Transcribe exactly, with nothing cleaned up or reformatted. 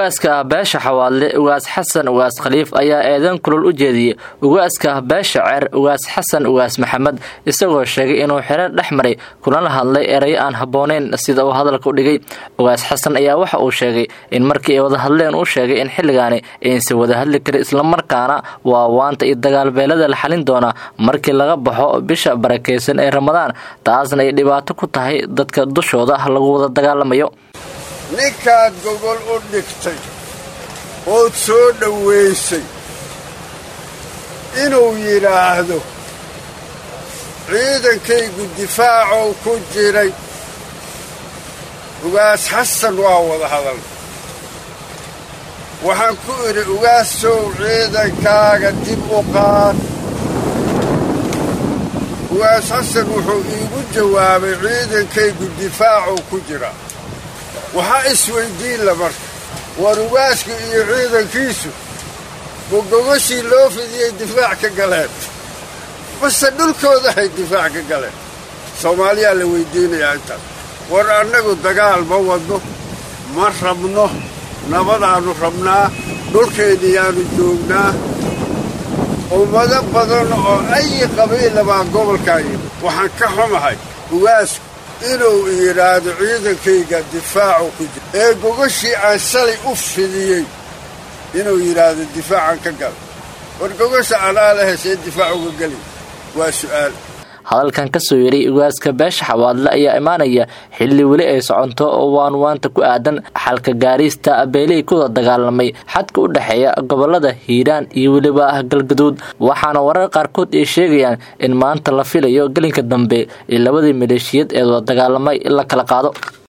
ugaaska beesha xawaadle ugaas xasan ugaas khaliif ayaa eedan kulul u jeediyay ugaaska beesha ceer ugaas xasan ugaas maxamed isagoo sheegay inuu xiriir dhexmaray kulana hadlay eray aan habooneyn sida uu hadalka u dhigay. ugaas xasan ayaa waxa uu sheegay in markii ay wada hadleen uu sheegay in xilligaani aysan wada hadli karin isla markaana waa waanta iyo dagaal beelada la xalin doona markii laga baxo bisha barakeysan ee Ramadaan, taasna ay dhibaato ku tahay dadka dushooda lagu wada dagaalamayo. ninkaad gogol u dhigtay ood soo dhoweysay inuu yidhaahdo ciidankaygu difaacow ku jiray ugaas xasan waa wada hadal. waxaan ku idhi ugaasow ciidankaaga dib u qaad. ugaas xasan wuxuu iigu jawaabay ciidankaygu difaacow ku jira. waxaa isweydiin la marka war ugaaska iyo ciidankiisu gogogashii loo fidiyey difaac ka galeen base dhulkoodahay difaac ka galeen. soomaaliyaa la weydiinayaa intaas. war annagu dagaal ma wadno, ma rabno, nabadaannu rabnaa, dhulkeenniyaannu joognaa. ummado badan oo ay qabiila baa gobolkaa yimid. waxaan ka xumahay ugaasku inuu yidhaahdo ciidankayga difaacu ku jira ee gogashii aan shalay u fidiyey inuu yidhaahdo difaacan ka gala. war gogasha anaa la heshay difaac uga geli waa su'aal. hadalkan ka soo yeeray ugaaska beesha xawaadle ayaa imaanaya xilli weli ay soconto oo waan waanta ku aadan xalka gaarista beelay ku dagaalamay xadka u dhaxeeya gobolada Hiiraan iyo weliba Galgaduud, waxaana warar qaarkood ay sheegayaan in maanta la filayo galinka dambe ee labadii maleeshiyad ee dagaalamay la kala qaado.